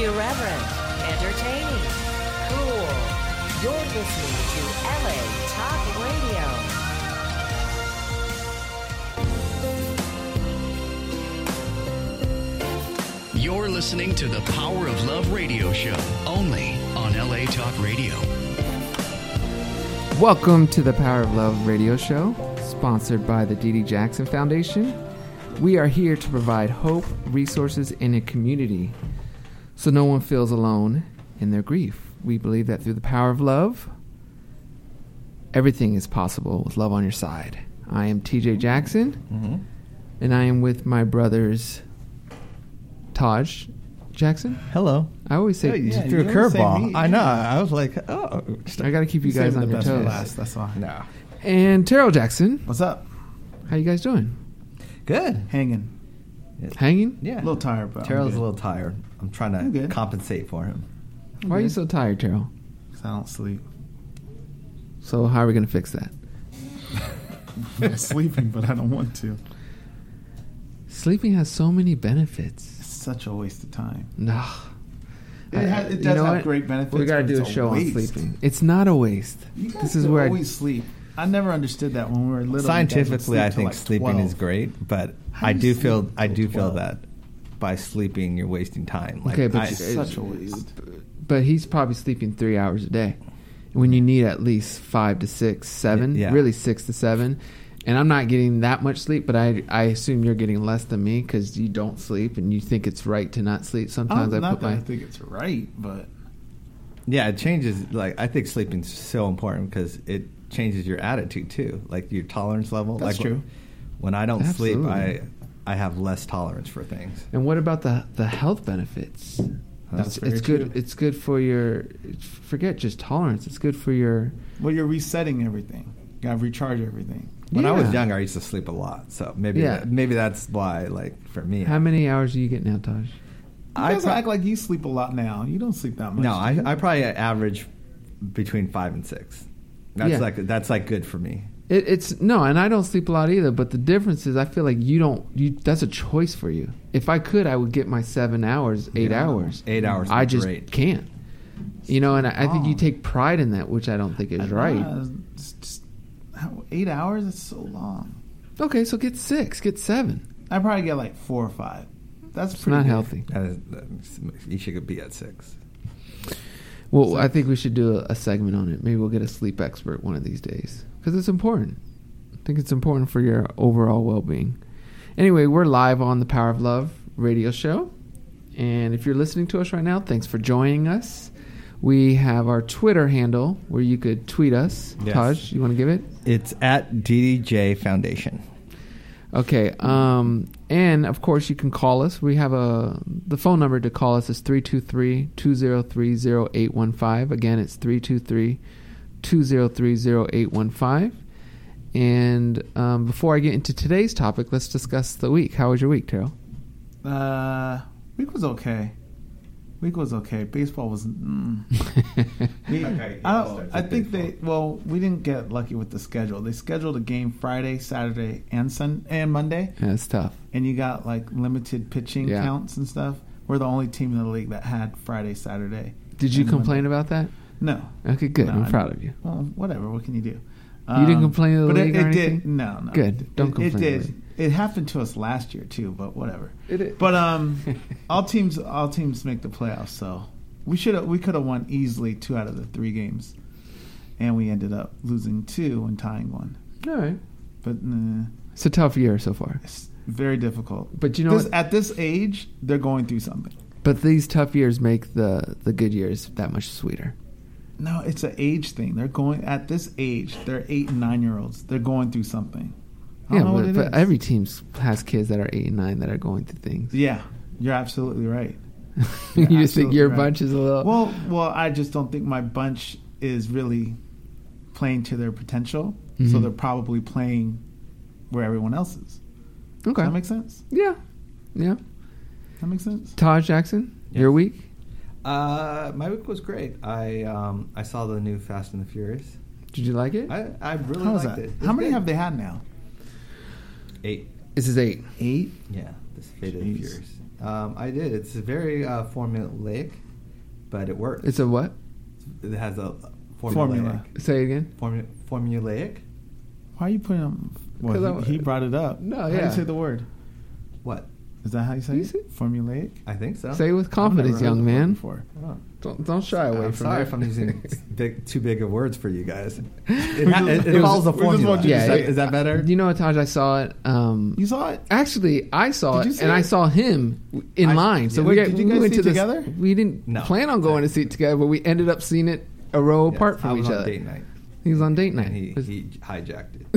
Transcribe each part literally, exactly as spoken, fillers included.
Irreverent, entertaining, cool. You're listening to L A Talk Radio. You're listening to the Power of Love radio show, only on L A Talk Radio. Welcome to the Power of Love radio show, sponsored by the Dee Dee Jackson Foundation. We are here to provide hope, resources, and a community so no one feels alone in their grief. We believe that through the power of love, everything is possible with love on your side. I am T J Jackson, mm-hmm. and I am with my brothers, Taj Jackson. Hello. I always say, yeah, you threw a curveball. I know. I was like, oh. I got to keep you guys on your toes. Last, that's why. No. And Terrell Jackson. What's up? How you guys doing? Good. Hanging. Hanging? Yeah. A little tired, but Terrell's a little tired. I'm trying to compensate for him. I'm Why good. Are you so tired, Terrell? Because I don't sleep. So how are we going to fix that? I'm sleeping, but I don't want to. Sleeping has so many benefits. It's such a waste of time. No. It, ha- it does you know have what? great benefits. We got to do a show on sleeping. It's not a waste. You guys this is where always I, sleep. I never understood that when we were little. Scientifically, I think like sleeping twelve. Is great, but How I do feel I do feel that by sleeping you're wasting time. Like, okay, but I, it's such a waste. But he's probably sleeping three hours a day, when you need at least five to six, seven, yeah. really six to seven. And I'm not getting that much sleep, but I I assume you're getting less than me because you don't sleep and you think it's right to not sleep. Sometimes oh, I not put that my. I think it's right, but yeah, it changes. Like I think sleeping's so important because it changes your attitude too, like your tolerance level. That's like true. When, when I don't Absolutely. sleep, I I have less tolerance for things. And what about the the health benefits? That's it's, it's good. true. It's good for your. Forget just tolerance. It's good for your. Well, you're resetting everything. You gotta recharge everything. When yeah. I was younger, I used to sleep a lot, so maybe yeah. that, maybe that's why. Like for me, how many hours do you get now, Taj? You I guys pro- act like you sleep a lot now. You don't sleep that much. No, I, I probably average between five and six. That's yeah. like that's like good for me. It, it's no, and I don't sleep a lot either. But the difference is, I feel like you don't. You that's a choice for you. If I could, I would get my seven hours, eight yeah. hours. Eight hours. I just great. can't. You know, and I, I think you take pride in that, which I don't think is I, right. Uh, just, just, how, eight hours? That's so long. Okay, so get six, get seven. I probably get like four or five. That's it's pretty not good. healthy. That is, that is, you should be at six. Well, So- I think we should do a, a segment on it. Maybe we'll get a sleep expert one of these days because it's important. I think it's important for your overall well-being. Anyway, we're live on the Power of Love radio show. And if you're listening to us right now, thanks for joining us. We have our Twitter handle where you could tweet us. Yes. Taj, you want to give it? It's at D D J Foundation. Okay. Um, and, of course, you can call us. We have a the phone number to call us is three two three, two zero three, zero eight one five. Again, it's three two three, two zero three, zero eight one five. And um, before I get into today's topic, let's discuss the week. How was your week, Terrell? Uh, week was okay. Week was okay. Baseball was. Mm. we, Okay, I, don't, I think they. Well, we didn't get lucky with the schedule. They scheduled a game Friday, Saturday, and Sun and Monday. Yeah, it's tough. And you got like limited pitching Yeah. counts and stuff. We're the only team in the league that had Friday, Saturday. Did you and complain Monday. about that? No. Okay, good. No, I'm I- proud of you. Well, whatever. What can you do? You didn't complain to the but league it, or it anything? Did, no, no. Good. Don't it, complain It to the did. league. It happened to us last year too, but whatever. It is. But um, all teams, all teams make the playoffs, so we should have, we could have won easily two out of the three games, and we ended up losing two and tying one. All right. But nah, It's a tough year so far. it's very difficult. But you know this, what? at this age, they're going through something. But these tough years make the, the good years that much sweeter. No, it's an age thing. They're going at this age. They're eight and nine year olds. They're going through something. I Yeah, don't know what but, it but is. every team has kids that are eight and nine that are going through things. Yeah, you're absolutely right. you You're just think absolutely your right. bunch is a little. Well, well, I just don't think my bunch is really playing to their potential. So Mhm. they're probably playing where everyone else is. okay. Does that make sense? Yeah. Yeah. That makes sense? Taj Jackson, Yes. your week? Uh, my week was great. I um, I saw the new Fast and the Furious. Did you like it? I I really How was liked that? it. It How was many good. have they had now? Eight. This is eight. Eight? Yeah, this Fate of the Jeez. Furious. Um, I did. It's very uh, formulaic, but it works. It's a what? It has a formulaic. Formula. Say it again. Formu- formulaic? Why are you putting them? 'Cause Well, I- he, he brought it up. No, How do yeah. you say the word? What? Is that how you say You it? say- Formulaic? I think so. Say it with I've confidence, never heard young the word man. Before. Oh. Don't, don't shy away I'm from sorry it. if I'm using big, too big of words for you guys. It, We ha- just- it, it we follows a just- we just formula. want you to Yeah, say it- Is that better? You know what, Taj? I saw it. Um, You saw it? Actually, I saw Did you it, see and I it? saw him in I- line. So yeah. we, Wait, got, did you we guys went see to it this- together? We didn't No. plan on going to see it together, but we ended up seeing it a row Yes, apart I from was each on other. date night. He was on date night. And he, It was- he hijacked it.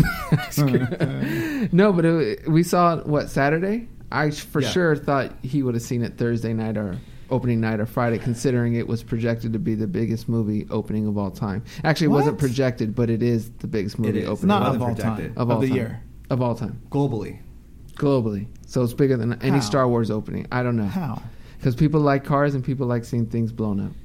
no, but it, we saw it, what, Saturday? I for Yeah. sure thought he would have seen it Thursday night or opening night or Friday, considering it was projected to be the biggest movie opening of all time. Actually, it wasn't What? projected, but it is the biggest movie is. opening Not It of wasn't all projected. time. of Of all the time. year. Of all time. Globally. Globally. So it's bigger than any How? Star Wars opening. I don't know. How? Because people like cars and people like seeing things blown up.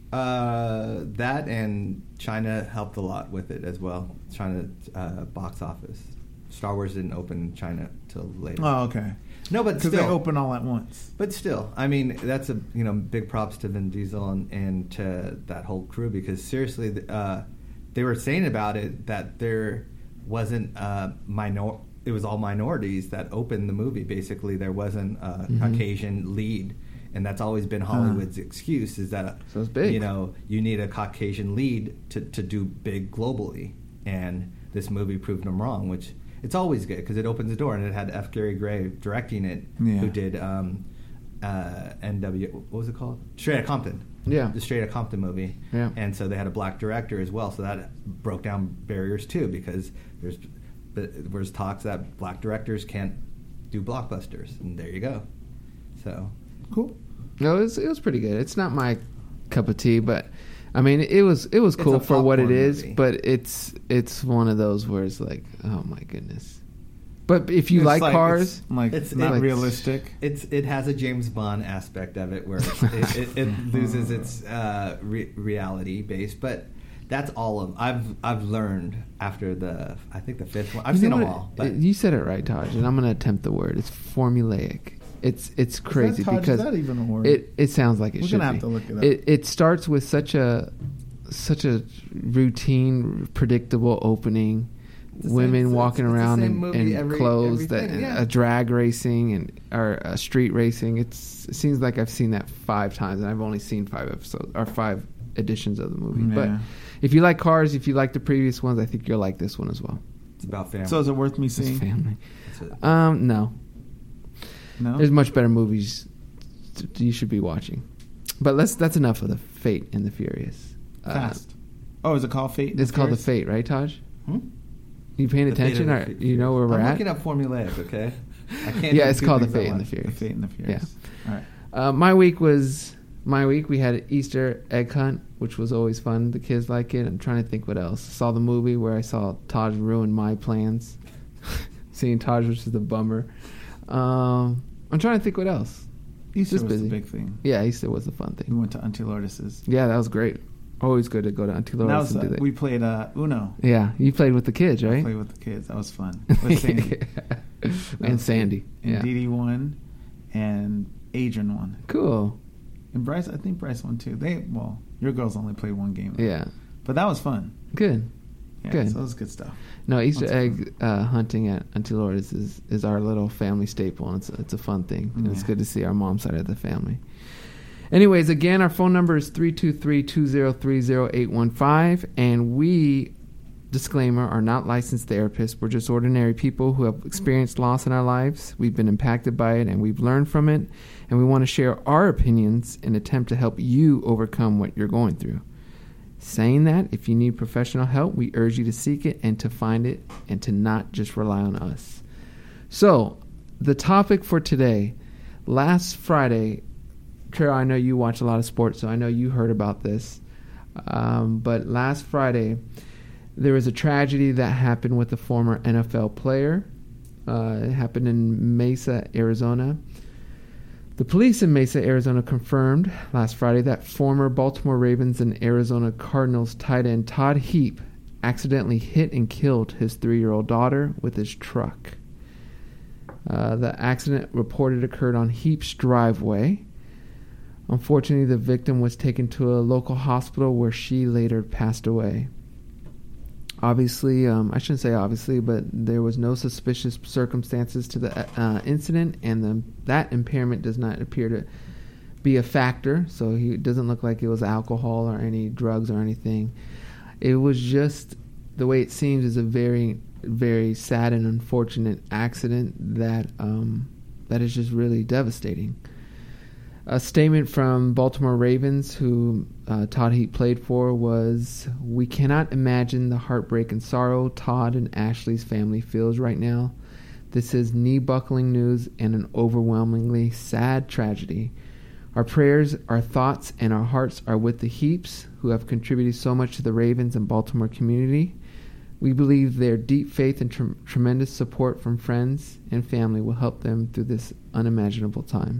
Uh, that and China helped a lot with it as well. China uh, box office. Star Wars didn't open in China till later. Oh, okay. no, but Because still, they open all at once. But still, I mean, that's a you know big props to Vin Diesel and, and to that whole crew because seriously, uh, they were saying about it that there wasn't uh, minor. It was all minorities that opened the movie. Basically, there wasn't a Mhm. Caucasian lead, and that's always been Hollywood's excuse is that So it's big. you know you need a Caucasian lead to to do big globally, and this movie proved them wrong, which. It's always good because it opens the door, and it had F. Gary Gray directing it, Yeah. who did um, uh, N W. What was it called? Straight Outta Compton. Yeah. The Straight Outta Compton movie. Yeah. And so they had a black director as well, so that broke down barriers too because there's there's talks that black directors can't do blockbusters, and there you go. So Cool. No, it was, it was pretty good. It's not my cup of tea, but I mean, it was it was It's cool a for what it popcorn is. movie. But it's it's one of those where it's like, oh my goodness. But if you It's like, like- cars, it's like It's- not it's- realistic. it's it has a James Bond aspect of it where it's, it, it, it loses its uh, re- reality base, but. That's all of I've I've learned after the I think the fifth one I've you seen know them what? all. But you said it right, Taj, and I'm going to attempt the word. It's formulaic. It's it's crazy Is that, Taj, because is that even a word? it it sounds like it We're should gonna be. have to look it up. It it starts with such a such a routine, predictable opening. It's the same- Women it's- walking it's the around same in, movie in every- clothes that everything, yeah. a drag racing and or a street racing. It's it seems like I've seen that five times, and I've only seen five episodes or five editions of the movie. But Yeah. if you like cars, if you like the previous ones, I think you'll like this one as well. it's about family. So is it worth me It's seeing? family. It's a- Um, no, No. there's much better movies t- t- you should be watching. But let's that's enough of the Fate and the Furious. Uh, Fast. Oh, is it called Fate? and It's the called the Furious? Fate, right, Taj? Hmm? You paying The Fate attention? of Or the Fu- you know where we're I'm at? looking up formulaic, okay? I can't Yeah, do it's two called The things at Fate and the once. The Furious. Fate and the Furious. All right. Uh, my week was my week. We had an Easter egg hunt, which was always fun. The kids like it. I'm trying to think what else. Saw the movie where I saw Taj ruin my plans. Seeing Taj, which is a bummer. Um, I'm trying to think what else. Easter Just was busy. the big thing. Yeah, Easter was a fun We thing. went to Auntie Lourdes'. Yeah, that was great. Always good to go to Auntie And that Lourdes was, and do uh, that. we played uh, Uno. Yeah, you played with the kids, I right? played with the kids. That was fun. With Sandy. That and was Sandy. good. And Yeah. Dee Dee won, and Adrian won. Cool. And Bryce, I think Bryce won too. They well, your girls only played one game. Yeah. But that was fun. Good. Yeah, Good. So that was good stuff. No, Easter Lots of egg uh, hunting at Auntie Lourdes is, is our little family staple, and it's, it's a fun thing. And it's Yeah. good to see our mom's side of the family. Anyways, again, our phone number is three two three, two zero three, zero eight one five, and we, disclaimer, are not licensed therapists. We're just ordinary people who have experienced loss in our lives. We've been impacted by it, and we've learned from it, and we want to share our opinions in an attempt to help you overcome what you're going through. Saying that, if you need professional help, we urge you to seek it and to find it and to not just rely on us. So, the topic for today, last Friday, Carol, I know you watch a lot of sports, so I know you heard about this. Um, but last Friday, there was a tragedy that happened with a former N F L player. Uh, it happened in Mesa, Arizona. The police in Mesa, Arizona confirmed last Friday that former Baltimore Ravens and Arizona Cardinals tight end Todd Heap accidentally hit and killed his three-year-old daughter with his truck. Uh, the accident reported occurred on Heaps driveway. Unfortunately, the victim was taken to a local hospital where she later passed away. Obviously, um, I shouldn't say obviously, but there was no suspicious circumstances to the uh, incident, and the, that impairment does not appear to be a factor. So he, it doesn't look like it was alcohol or any drugs or anything. It was just, the way it seems, is a very, very sad and unfortunate accident that um, that is just really devastating. A statement from Baltimore Ravens, who uh, Todd Heap played for, was, "We cannot imagine the heartbreak and sorrow Todd and Ashley's family feels right now. This is knee-buckling news and an overwhelmingly sad tragedy. Our prayers, our thoughts, and our hearts are with the Heaps, who have contributed so much to the Ravens and Baltimore community. We believe their deep faith and tr- tremendous support from friends and family will help them through this unimaginable time."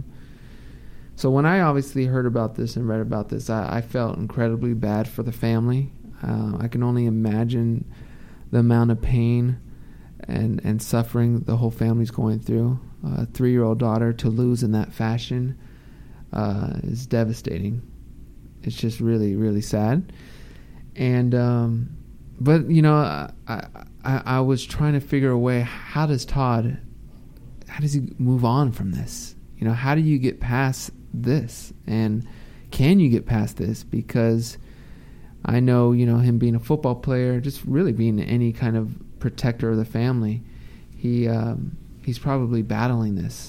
So when I obviously heard about this and read about this, I, I felt incredibly bad for the family. Uh, I can only imagine the amount of pain and, and suffering the whole family's going through. Uh, a three-year-old daughter to lose in that fashion uh, is devastating. It's just really, really sad. And um, but you know, I, I I was trying to figure a way. How does Todd? How does he move on from this? You know, how do you get past this? And can you get past this? Because I know, you know, him being a football player, just really being any kind of protector of the family, he um, he's probably battling this,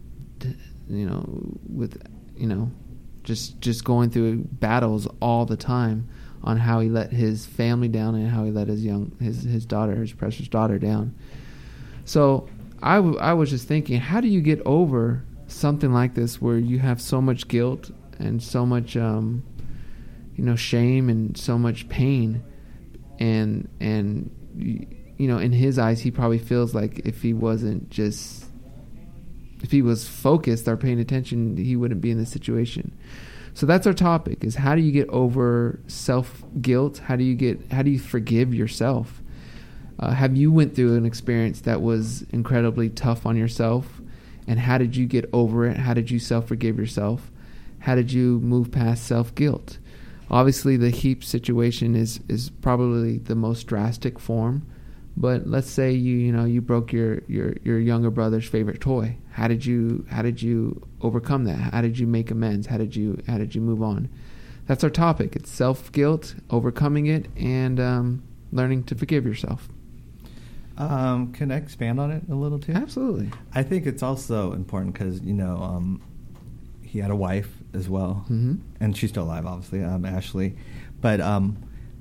you know, with, you know, just just going through battles all the time on how he let his family down and how he let his young his his daughter, his precious daughter, down. So I, w- I was just thinking, how do you get over something like this where you have so much guilt and so much um, you know, shame and so much pain, and and you know, in his eyes, he probably feels like if he wasn't just if he was focused or paying attention, he wouldn't be in this situation. So that's our topic: is how do you get over self guilt? How do you get how do you forgive yourself? Uh, have you went through an experience that was incredibly tough on yourself, and how did you get over it? How did you self forgive yourself? How did you move past self guilt? Obviously, the Heap situation is is probably the most drastic form. But let's say you you know you broke your, your, your younger brother's favorite toy. How did you how did you overcome that? How did you make amends? How did you how did you move on? That's our topic. It's self guilt, overcoming it, and um, learning to forgive yourself. Um, can I expand on it a little too? Absolutely. I think it's also important because you know um, he had a wife as well, mm-hmm. and she's still alive, obviously, um, Ashley. But um,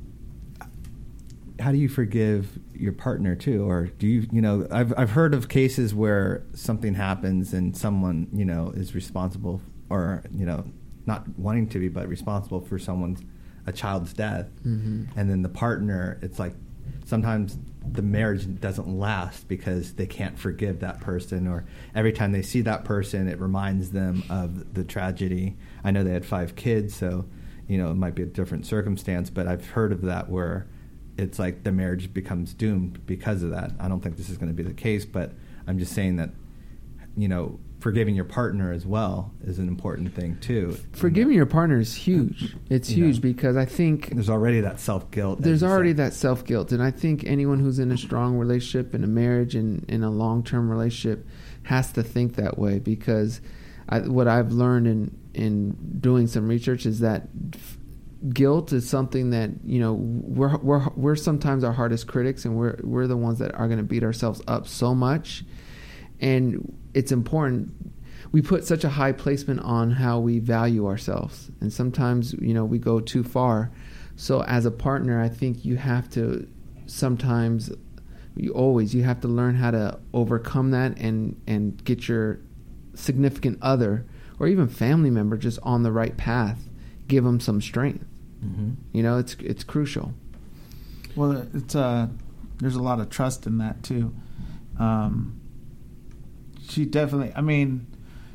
how do you forgive your partner too, or do you you know I've I've heard of cases where something happens and someone you know is responsible, or you know not wanting to be but responsible for someone's a child's death, mm-hmm. and then the partner, it's like sometimes the marriage doesn't last because they can't forgive that person, or every time they see that person it reminds them of the tragedy. I know they had five kids, so you know it might be a different circumstance, but I've heard of that where it's like the marriage becomes doomed because of that. I don't think this is going to be the case, but I'm just saying that, you know, forgiving your partner as well is an important thing too. Forgiving your partner is huge. It's You huge know, because I think there's already that self-guilt. there's already that self-guilt. And I think anyone who's in a strong relationship, in a marriage, and in a long-term relationship has to think that way, because I, what I've learned in, in doing some research is that f- guilt is something that, you know, we're we're we're sometimes our hardest critics, and we're we're the ones that are going to beat ourselves up so much. And it's important. We put such a high placement on how we value ourselves, and sometimes, you know, we go too far. So as a partner, I think you have to sometimes, you always, you have to learn how to overcome that and and get your significant other or even family member just on the right path. Give them some strength. Mm-hmm. You know, it's it's crucial. Well, it's uh, there's a lot of trust in that too. Um, she definitely. I mean,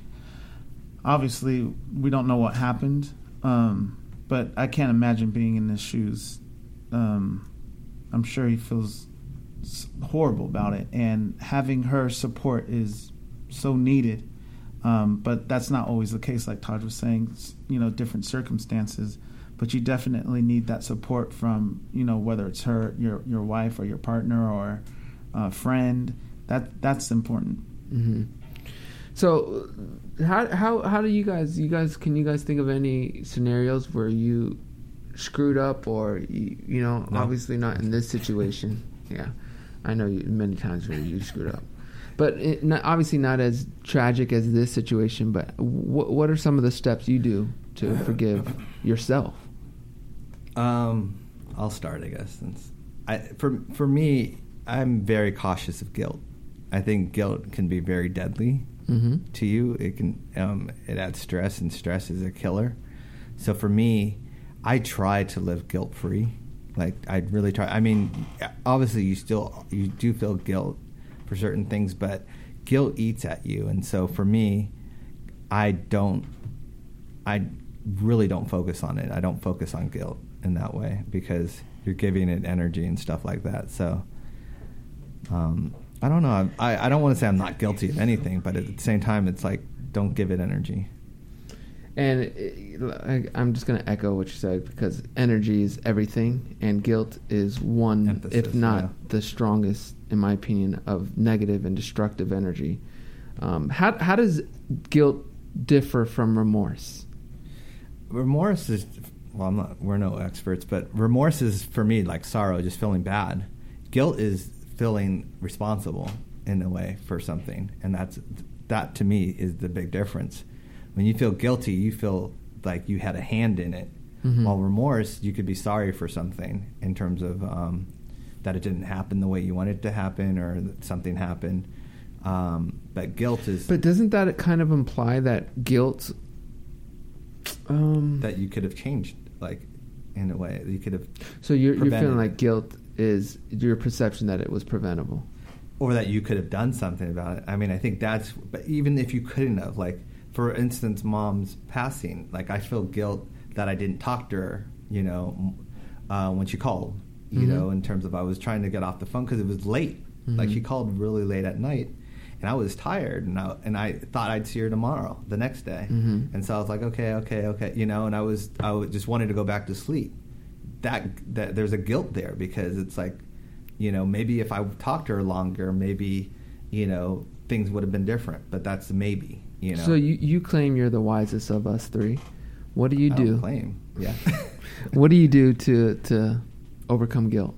obviously, we don't know what happened, um, but I can't imagine being in his shoes. Um, I'm sure he feels horrible about it, and having her support is so needed. Um, but that's not always the case, like Taj was saying. You know, different circumstances. But you definitely need that support from, you know, whether it's her, your your wife, or your partner, or a friend. That that's important. Mm-hmm. So, how how how do you guys you guys can you guys think of any scenarios where you screwed up, or you, you know, No. obviously not in this situation. Yeah, I know you, many times where you screwed up, but it, not, obviously not as tragic as this situation. But what what are some of the steps you do to forgive yourself? Um, I'll start, I guess. Since I, for for me, I'm very cautious of guilt. I think guilt can be very deadly Mm-hmm. to you. It can um, it adds stress, and stress is a killer. So for me, I try to live guilt free. Like I really try. I mean, obviously you still you do feel guilt for certain things, but guilt eats at you. And so for me, I don't. I really don't focus on it. I don't focus on guilt in that way because you're giving it energy and stuff like that. So. Um, I don't know. I, I don't want to say I'm not guilty of anything, but at the same time, it's like, don't give it energy. And it, I, I'm just going to echo what you said, because energy is everything, and guilt is one, Emphasis, if not yeah. the strongest, in my opinion, of negative and destructive energy. Um, how how does guilt differ from remorse? Remorse is, well, I'm not, we're no experts, but remorse is, for me, like sorrow, just feeling bad. Guilt is feeling responsible in a way for something, and that's that to me is the big difference. When you feel guilty, you feel like you had a hand in it. Mm-hmm. While remorse, you could be sorry for something in terms of um, that it didn't happen the way you wanted it to happen, or that something happened. Um, but guilt is But doesn't that kind of imply that guilt? Um, that you could have changed, like in a way you could have, so you're you're prevented feeling like it. guilt is your perception that it was preventable. or that you could have done something about it. I mean, I think that's, but even if you couldn't have, like, for instance, Mom's passing, like, I feel guilt that I didn't talk to her, you know, uh, when she called, you Mm-hmm. know, in terms of I was trying to get off the phone because it was late. Mm-hmm. Like, she called really late at night, and I was tired, and I, and I thought I'd see her tomorrow, the next day. Mm-hmm. And so I was like, okay, okay, okay, you know, and I was, I was just wanted to go back to sleep. That, that there's a guilt there because it's like, you know, maybe if I talked to her longer, maybe, you know, things would have been different. But that's a maybe, you know. So you, you claim you're the wisest of us three. What do you I do? don't claim, yeah. What do you do to to overcome guilt?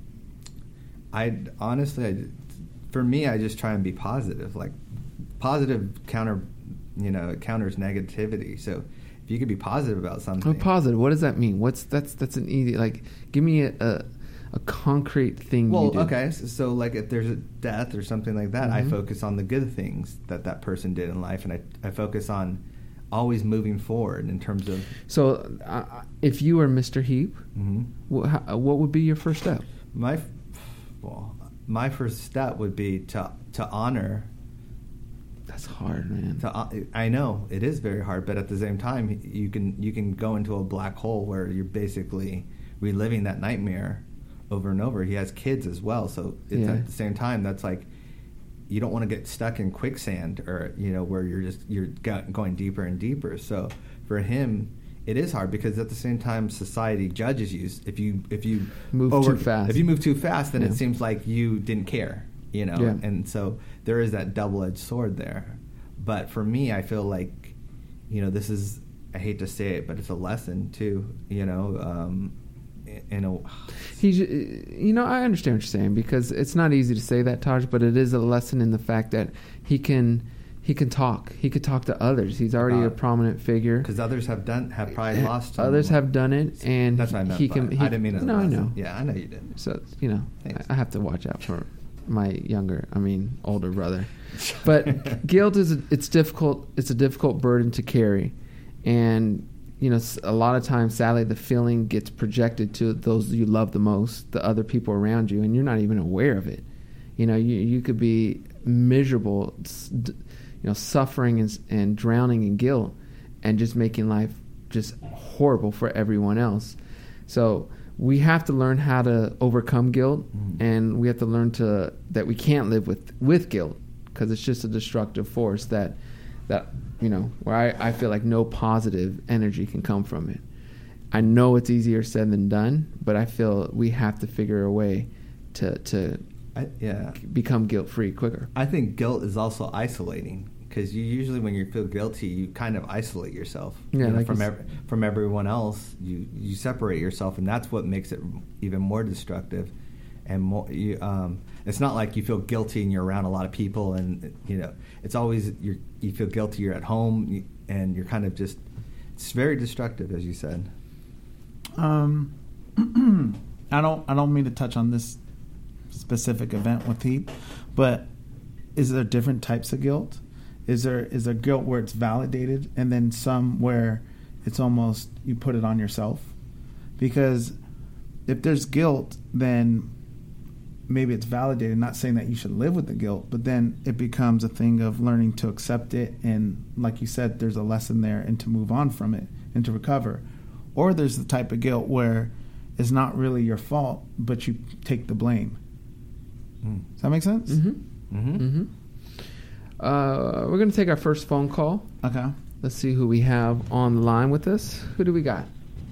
I honestly, I, for me, I just try and be positive. Like, positive counter, you know, it counters negativity. So if you could be positive about something. Oh, positive. What does that mean? What's that's that's an easy, like, give me a a, a concrete thing. Well, you do. okay, so, so like if there's a death or something like that, Mhm. I focus on the good things that that person did in life, and I, I focus on always moving forward in terms of. So, uh, if you were Mister Heap, Mm-hmm. wh- how, what would be your first step? My, f- well, my first step would be to to honor. That's hard, man. To, uh, I know it is very hard, but at the same time, you can you can go into a black hole where you're basically reliving that nightmare over and over. He has kids as well, so it's Yeah. at the same time that's like you don't want to get stuck in quicksand, or you know, where you're just you're go- going deeper and deeper. So for him, it is hard because at the same time, society judges you if you if you Move too fast. If you move too fast, then Yeah. it seems like you didn't care, you know. Yeah. And so there is that double-edged sword there. But for me, I feel like, you know, this is, I hate to say it, but it's a lesson too, you know. Um, in a He's, you know, I understand what you're saying, because it's not easy to say that, Taj, but it is a lesson in the fact that he can he can talk. He could talk to others. He's already a About- prominent figure. because others have done have probably lost. some- Others have done it, and That's what I meant. he by can. it. He, I didn't mean it. as a No, I lesson. know. Yeah, I know you did. So, you know, Thanks. I, I have to watch out for my younger, I mean, older brother. But guilt is a, it's difficult. It's a difficult burden to carry, and you know, s- a lot of times, sadly, the feeling gets projected to those you love the most, the other people around you, and you're not even aware of it. You know, you you could be miserable, s- d- you know, suffering and, s- and drowning in guilt, and just making life just horrible for everyone else. So we have to learn how to overcome guilt, Mm. and we have to learn to that we can't live with with guilt, because it's just a destructive force that that you know where I, I feel like no positive energy can come from it. I know it's easier said than done, but I feel we have to figure a way to to I, yeah. become guilt free quicker. I think guilt is also isolating, because you usually, when you feel guilty, you kind of isolate yourself. Yeah, you know, like from you ev- from everyone else. You you separate yourself, and that's what makes it even more destructive. And more, you, um, it's not like you feel guilty and you're around a lot of people, and you know, it's always you you feel guilty. You're at home, and you're kind of just. It's very destructive, as you said. Um, I don't. I don't mean to touch on this specific event with Heap, but is there different types of guilt? Is there is there guilt where it's validated, and then some where it's almost you put it on yourself? Because if there's guilt, then maybe it's validated. Not saying that you should live with the guilt, but then it becomes a thing of learning to accept it, and like you said, there's a lesson there, and to move on from it and to recover. Or there's the type of guilt where it's not really your fault, but you take the blame. Mm. Does that make sense? Mm-hmm. Mm-hmm. Mm-hmm. Uh, we're going to take our first phone call. Okay. Let's see who we have on the line with us. Who do we got?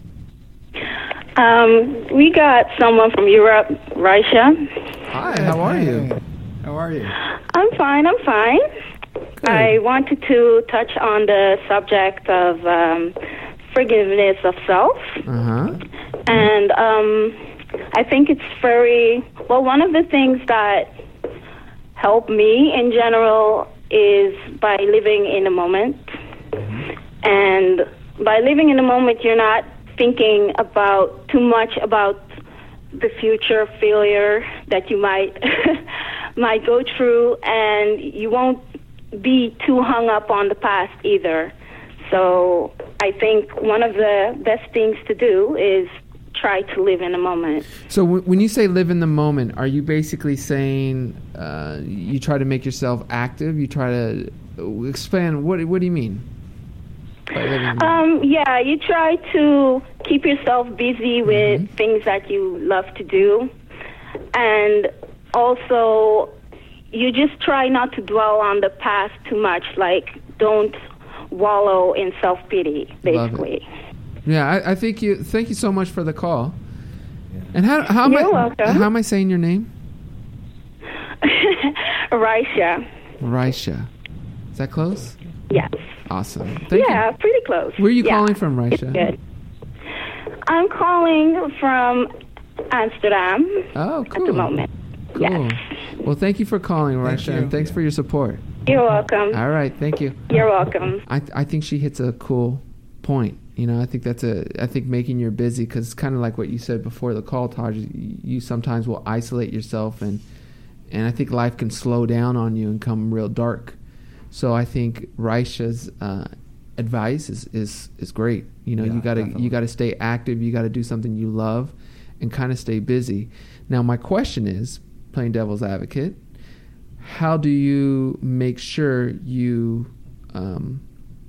Um, we got someone from Europe, Raisha. Hi, how are you? How are you? I'm fine, I'm fine. Good. I wanted to touch on the subject of um, forgiveness of self. Uh-huh. And um, I think it's very, well, one of the things that help me in general is by living in the moment. And by living in the moment, you're not thinking about too much about the future failure that you might might go through, and you won't be too hung up on the past either. So I think one of the best things to do is try to live in the moment. So w- when you say live in the moment, are you basically saying uh, you try to make yourself active? You try to uh, expand. What What do you mean by living in the moment? Um, yeah, you try to keep yourself busy with mm-hmm. things that you love to do. And also, you just try not to dwell on the past too much. Like, don't wallow in self-pity, basically. Yeah, I, I think you. Thank you so much for the call. Yeah. And how how am You're I welcome. how am I saying your name? Raisha. Raisha. Is that close? Yes. Awesome. Thank yeah, you. pretty close. Where are you yeah. calling from, Raisha? It's good. I'm calling from Amsterdam. Oh, cool. At the moment. Cool. Yes. Well, thank you for calling, Raisha, Thank and thanks for your support. You're welcome. All right, thank you. You're welcome. I th- I think she hits a cool point. You know, I think that's a. I think making you busy, because it's kind of like what you said before the call, Taj. You, you sometimes will isolate yourself, and and I think life can slow down on you and come real dark. So I think Raisha's uh, advice is, is is great. You know, Yeah, you gotta definitely. you gotta stay active. You gotta do something you love, and kind of stay busy. Now, my question is, playing devil's advocate, how do you make sure you um,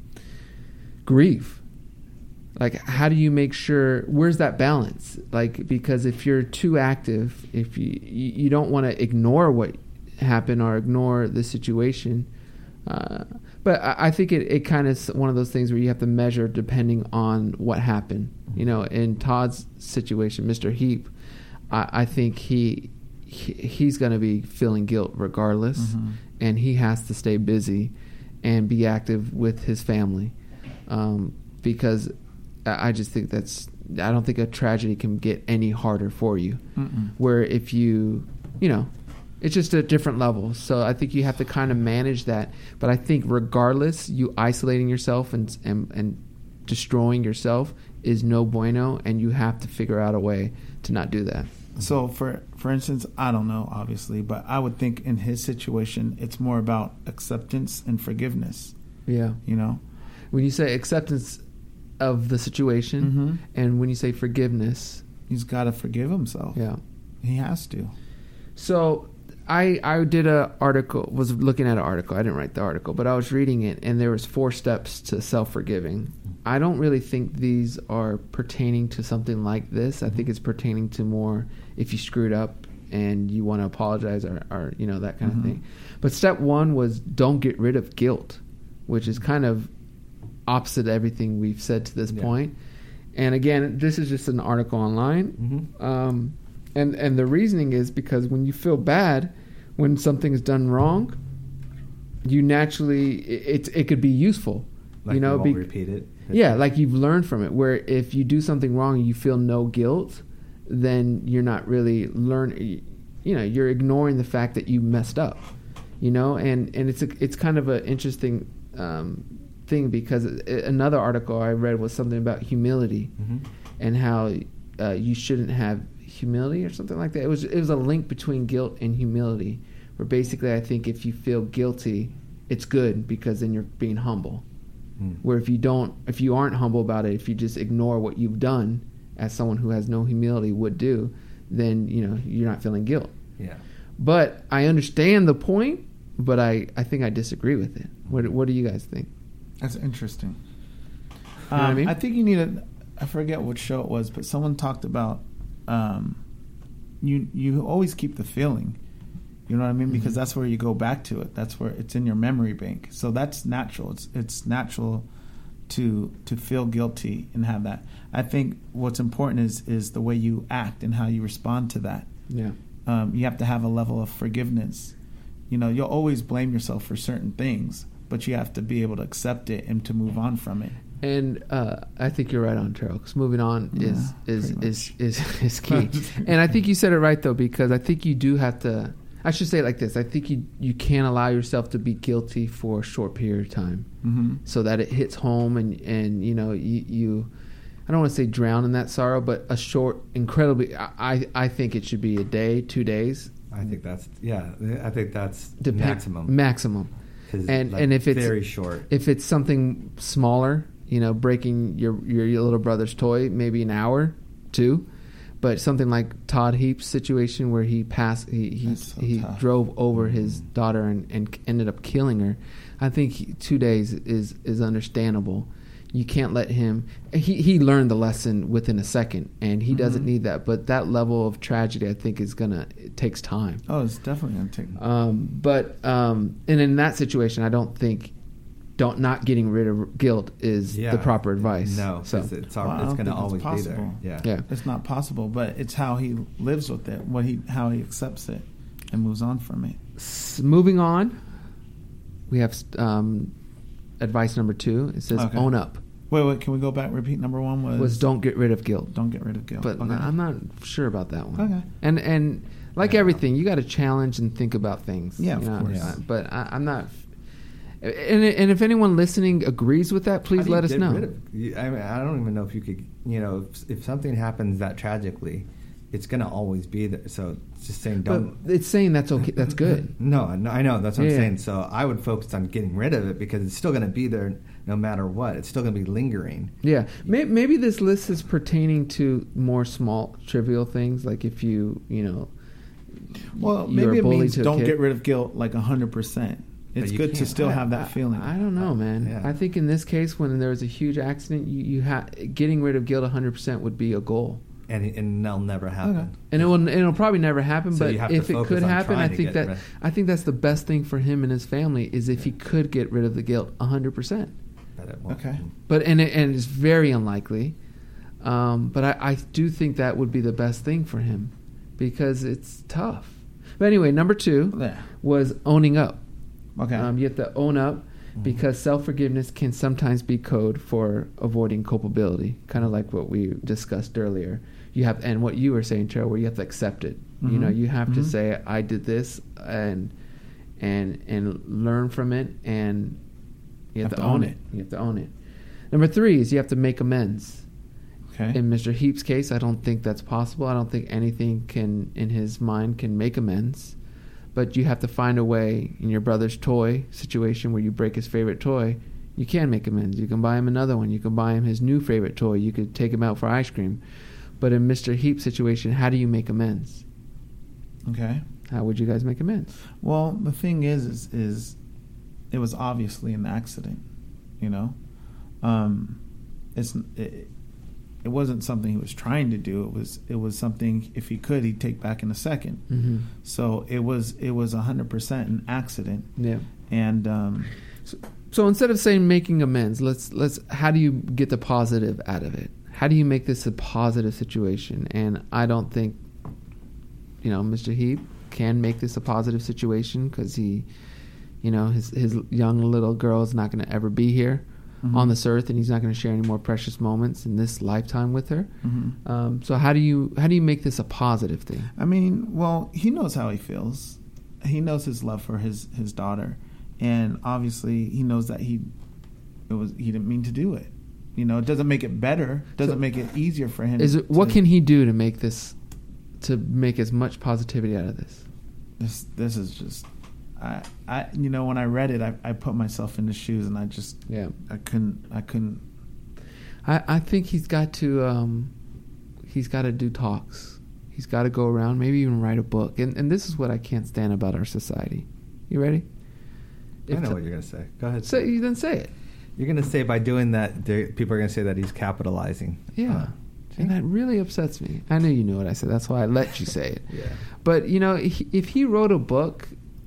grieve? Like, how do you make sure, where's that balance? Like, because if you're too active, if you you, you don't want to ignore what happened or ignore the situation. Uh, but I, I think it, it kind of is one of those things where you have to measure depending on what happened. You know, in Todd's situation, Mister Heap, I, I think he, he he's going to be feeling guilt regardless, mm-hmm. and he has to stay busy and be active with his family, um, because I just think that's, I don't think a tragedy can get any harder for you. Mm-mm. Where if you, you know, it's just a different level. So I think you have to kind of manage that. But I think regardless, you isolating yourself and and, and destroying yourself is no bueno, and you have to figure out a way to not do that. So for for instance, I don't know, obviously, but I would think in his situation, it's more about acceptance and forgiveness. Yeah. You know? When you say acceptance of the situation, mm-hmm. and when you say forgiveness, he's got to forgive himself. Yeah, he has to. So I I did a article, was looking at an article. I didn't write the article, but I was reading it, and there was four steps to self-forgiving. I don't really think these are pertaining to something like this. I think it's pertaining to more if you screwed up and you want to apologize or, or you know, that kind Mm-hmm. of thing. But step one was don't get rid of guilt, which is kind of opposite everything we've said to this Yeah. point. And again, this is just an article online. Mm-hmm. Um, and, and the reasoning is because when you feel bad, when something's done wrong, you naturally, it, it, it could be useful. Like you know, you won't be- repeat it. yeah, like you've learned from it. Where if you do something wrong and you feel no guilt, then you're not really learning. You know, you're ignoring the fact that you messed up. You know, and and it's a, it's kind of an interesting um, thing because it, another article I read was something about humility Mm-hmm. and how uh, you shouldn't have humility or something like that. It was it was a link between guilt and humility, where basically I think if you feel guilty, it's good because then you're being humble. Mm. Where if you don't, if you aren't humble about it, if you just ignore what you've done, as someone who has no humility would do, then you know you're not feeling guilt. Yeah. But I understand the point, but I, I think I disagree with it. What what do you guys think? That's interesting. You know what I Um, mean? I think you need a. I forget what show it was, but someone talked about um, you. You always keep the feeling. You know what I mean? Because that's where you go back to it. That's where it's in your memory bank. So that's natural. It's it's natural to to feel guilty and have that. I think what's important is is the way you act and how you respond to that. Yeah. Um, you have to have a level of forgiveness. You know, you'll always blame yourself for certain things, but you have to be able to accept it and to move on from it. And uh, I think you're right on, Terrell. Because moving on is Yeah, is, pretty is is is key. And I think you said it right though, because I think you do have to. I should say it like this: I think you you can't allow yourself to be guilty for a short period of time, Mm-hmm. so that it hits home and and you know you. you I don't want to say drown in that sorrow, but a short, incredibly. I I think it should be a day, two days, I think that's yeah. I think that's depend- maximum. Maximum. 'Cause, And like, and if it's very short, if it's something smaller, you know, breaking your, your your little brother's toy, maybe an hour, two, but something like Todd Heap's situation where he passed, he he, That's so he tough. drove over his daughter and, and ended up killing her. I think he, two days is is understandable. You can't let him. He he learned the lesson within a second, and he doesn't Mhm. need that. But that level of tragedy, I think, is gonna. It takes time. Oh, it's definitely going to take. Um, but um, and in that situation, I don't think don't not getting rid of guilt is yeah, the proper advice. No, so it's it's, Well, I it's don't going to think it's always be there. possible. Yeah. yeah, It's not possible, but it's how he lives with it, what he how he accepts it, and moves on from it. S- moving on, we have um, advice number two. It says Okay. own up. Wait, wait. Can we go back? Repeat number one was Was don't get rid of guilt. don't get rid of guilt. But Okay. I'm not sure about that one. Okay. And and like Yeah. everything, you got to challenge and think about things. Yeah, you of know? course. Uh, But I, I'm not. And and if anyone listening agrees with that, How please do you let us get know. rid of- you- I mean, I don't even know if you could. You know, if, if something happens that tragically, it's going to always be there. So it's just saying don't. But it's saying that's okay. That's good. No, I know- I know. That's what Yeah. I'm saying. So I would focus on getting rid of it because it's still going to be there no matter what. It's still going to be lingering. Yeah, May- maybe this list is pertaining to more small, trivial things, like if you, you know, Well, you were maybe it bullied means to a don't kid. get rid of guilt like hundred percent. It's you good to can't. still I- have that I- feeling. I don't know, man. Yeah. I think in this case, when there was a huge accident, you, you ha- getting rid of guilt one hundred percent would be a goal, And and that'll never happen. Okay. and it will. It'll probably never happen. So but you have to if it focus could on happen, I trying to think get that rid- I think that's the best thing for him and his family is if he could get rid of the guilt one hundred percent. But it won't. Okay. But and it, and it's very unlikely. Um, but I, I do think that would be the best thing for him because it's tough. But anyway, number two Yeah. was owning up. Okay. Um, you have to own up because self-forgiveness can sometimes be code for avoiding culpability, kind of like what we discussed earlier. You have, and what you were saying, Terrell, where you have to accept it. You know, Mhm. you have to Mhm. say, "I did this," and and and learn from it, and you have, to, own it. You have to own it. Number three is you have to make amends. okay. In Mister Heap's case, I don't think that's possible. I don't think anything can, in his mind, can make amends. But you have to find a way in your brother's toy situation where you break his favorite toy. You can make amends. You can buy him another one. You can buy him his new favorite toy. You could take him out for ice cream. But in Mister Heap's situation, how do you make amends? okay. How would you guys make amends? Well, the thing is, is, is it was obviously an accident. You know, um, it's it, it wasn't something he was trying to do. It was it was something, if he could, he'd take back in a second. Mm-hmm. So it was it was one hundred percent an accident. Yeah. And um, so, so instead of saying making amends, let's let's how do you get the positive out of it? How do you make this a positive situation? And I don't think, you know, Mister Heap can make this a positive situation because he, you know, his his young little girl is not going to ever be here mm-hmm. on this earth, and he's not going to share any more precious moments in this lifetime with her. Mm-hmm. Um, so how do you how do you make this a positive thing? I mean, well, he knows how he feels. He knows his love for his, his daughter, and obviously he knows that he it was he didn't mean to do it. You know, it doesn't make it better. Doesn't so make it easier for him. Is it, to, what can he do to make this to make as much positivity out of this? This this is just. I, I, you know, when I read it, I, I put myself in the shoes, and I just, yeah, I couldn't, I couldn't. I, I think he's got to, um, he's got to do talks. He's got to go around, maybe even write a book. And and this is what I can't stand about our society. You ready? I know t- what you're gonna say. Go ahead. Say, then say it. You're gonna say by doing that, people are gonna say that he's capitalizing. Yeah. Uh, and that really upsets me. I knew you knew what I said. That's why I let you say it. Yeah. But you know, if, if he wrote a book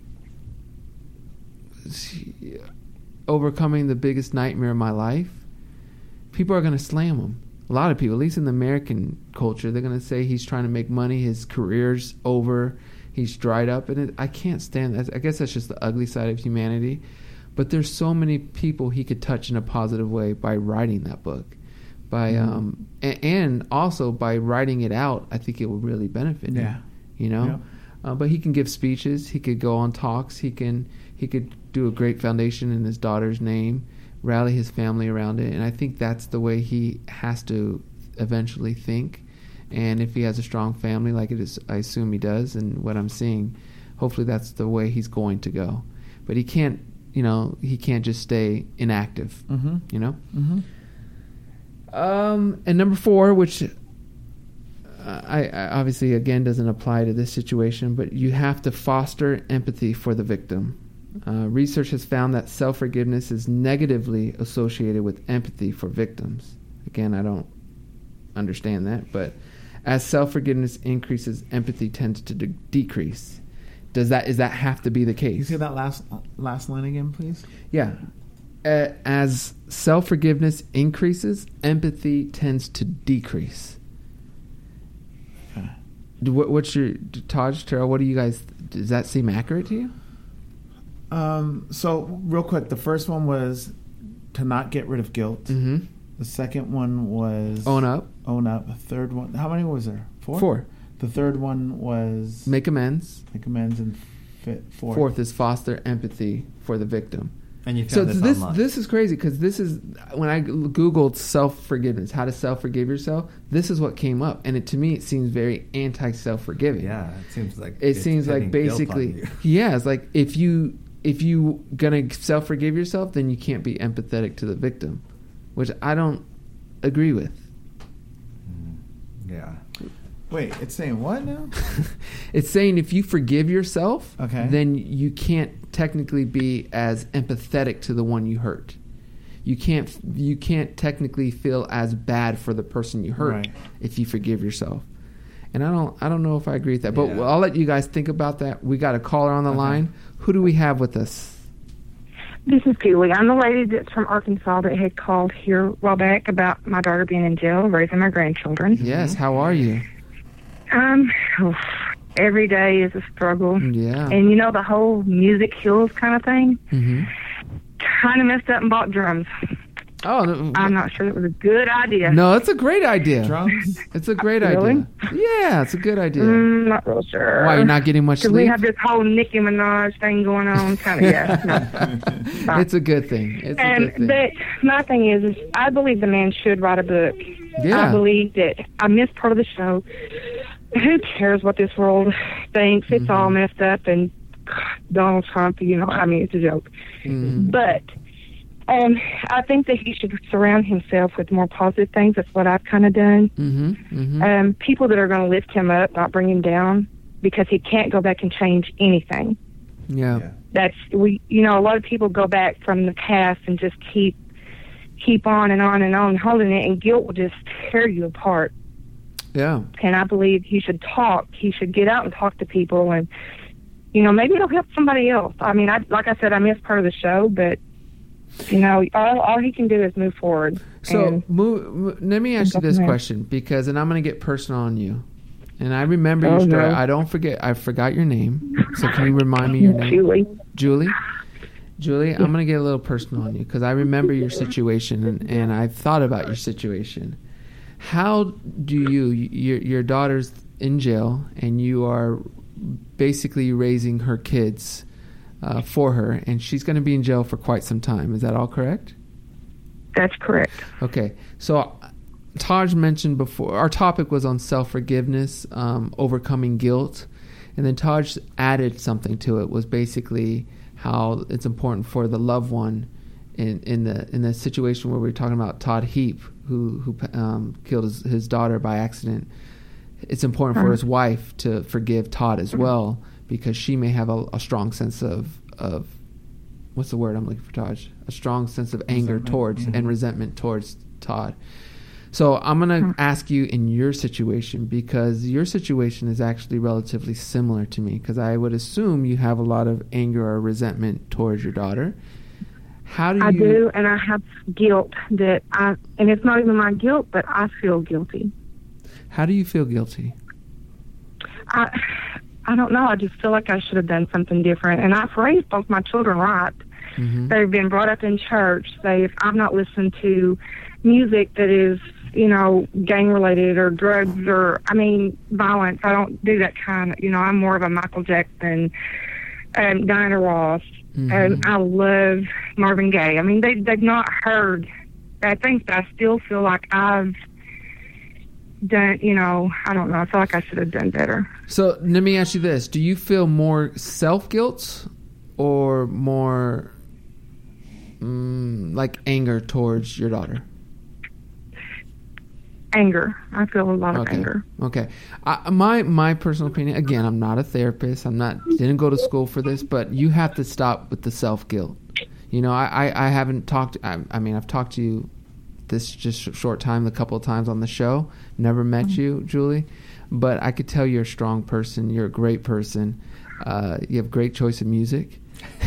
overcoming the biggest nightmare of my life, people are going to slam him. A lot of people, at least in the American culture, they're going to say he's trying to make money, his career's over, he's dried up, and it, I can't stand that. I guess that's just the ugly side of humanity. But there's so many people he could touch in a positive way by writing that book, by mm-hmm. um, and, and also by writing it out. I think it will really benefit him. Yeah, you know. Yeah. Uh, but he can give speeches. He could go on talks. He can he could do a great foundation in his daughter's name, rally his family around it, and I think that's the way he has to eventually think. And if he has a strong family, like it is, I assume he does, and what I'm seeing, hopefully that's the way he's going to go. But he can't, you know, he can't just stay inactive. Mm-hmm. You know. Mm-hmm. Um, and number four, which I, I obviously again doesn't apply to this situation, but you have to foster empathy for the victim. Uh, research has found that self-forgiveness is negatively associated with empathy for victims. Again, I don't understand that, but as self-forgiveness increases, empathy tends to de- decrease. Does that is that have to be the case? Can you say that last last line again, please? Yeah. Uh, as self-forgiveness increases, empathy tends to decrease. Okay. What, what's your Taj, Terrell? What do you guys? Does that seem accurate to you? Um, so real quick, the first one was to not get rid of guilt. Mm-hmm. The second one was own up. Own up. The third one, how many was there? Four. Four. The third one was make amends. Make amends, and fit fourth. Fourth is foster empathy for the victim. And you found so this, this online. This is crazy because this is when I googled self forgiveness, how to self forgive yourself. This is what came up, and it, to me, it seems very anti self forgiving. Yeah, it seems like it seems like basically, yeah, it's like if you if you gonna self forgive yourself, then you can't be empathetic to the victim, which I don't agree with. Mm, yeah. Wait, it's saying what now? It's saying if you forgive yourself, okay, then you can't technically be as empathetic to the one you hurt. You can't you can't technically feel as bad for the person you hurt right. if you forgive yourself. And I don't I don't know if I agree with that. But yeah. I'll let you guys think about that. We got a caller on the okay. line. Who do we have with us? This is Julie. I'm the lady that's from Arkansas that had called here a while back about my daughter being in jail, raising my grandchildren. Yes, how are you? Um, oh, every day is a struggle. Yeah. And you know the whole music heals kind of thing? Mm-hmm. Kind of messed up and bought drums. Oh, no, I'm not sure it was a good idea. No, it's a great idea. Drums? It's a great really? idea. Yeah, it's a good idea. Mm, not real sure. Why, you're not getting much sleep? Because we have this whole Nicki Minaj thing going on. Kind of, yeah. No. It's a good thing. It's and, a good thing. But my thing is, is, I believe the man should write a book. Yeah. I believe that I missed part of the show. Who cares what this world thinks? It's mm-hmm. all messed up, and Donald Trump, you know, I mean, it's a joke. Mm-hmm. But um, I think that he should surround himself with more positive things. That's what I've kind of done. Mm-hmm. Mm-hmm. Um, people that are going to lift him up, not bring him down, because he can't go back and change anything. Yeah. yeah. That's we, you know, a lot of people go back from the past and just keep keep on and on and on holding it, and guilt will just tear you apart. Yeah. And I believe he should talk. He should get out and talk to people, and, you know, maybe it'll help somebody else. I mean, I, like I said, I missed part of the show, but, you know, all, all he can do is move forward. So move, let me ask you this question, because, and I'm going to get personal on you. And I remember your oh, story. No. I don't forget. I forgot your name. So can you remind me your name? Julie. Julie? Julie, I'm going to get a little personal on you, because I remember your situation, and, and I've thought about your situation. How do you, your, your daughter's in jail, and you are basically raising her kids uh, for her, and she's going to be in jail for quite some time. Is that all correct? That's correct. Okay. So Taj mentioned before, our topic was on self-forgiveness, um, overcoming guilt. And then Taj added something to it, was basically how it's important for the loved one in, in the in the situation where we we're talking about Todd Heap, who who um, killed his, his daughter by accident. It's important for his wife to forgive Todd as well, because she may have a, a strong sense of, of, what's the word I'm looking for, Taj? A strong sense of anger resentment. towards mm-hmm. and resentment towards Todd. So I'm going to ask you in your situation, because your situation is actually relatively similar to me, because I would assume you have a lot of anger or resentment towards your daughter. How do you... I do, and I have guilt that I, and it's not even my guilt, but I feel guilty. How do you feel guilty? I, I don't know. I just feel like I should have done something different. And I've raised both my children right. Mm-hmm. They've been brought up in church. They've, I've not listened to music that is, you know, gang-related or drugs or, I mean, violence. I don't do that kind of, you know, I'm more of a Michael Jackson, um, Diana Ross, mm-hmm. and I love Marvin Gaye. I mean, they, they've not heard bad things, but I still feel like I've done, you know, I don't know. I feel like I should have done better. So let me ask you this. Do you feel more self-guilt or more mm, like anger towards your daughter? Anger. I feel a lot of okay. anger. Okay. I, my my personal opinion, again, I'm not a therapist. I'm not, didn't go to school for this, but you have to stop with the self-guilt. You know, I, I, I haven't talked, I, I mean, I've talked to you this just short time, a couple of times on the show. Never met mm-hmm. you, Julie, but I could tell you're a strong person. You're a great person. Uh, you have great choice of music.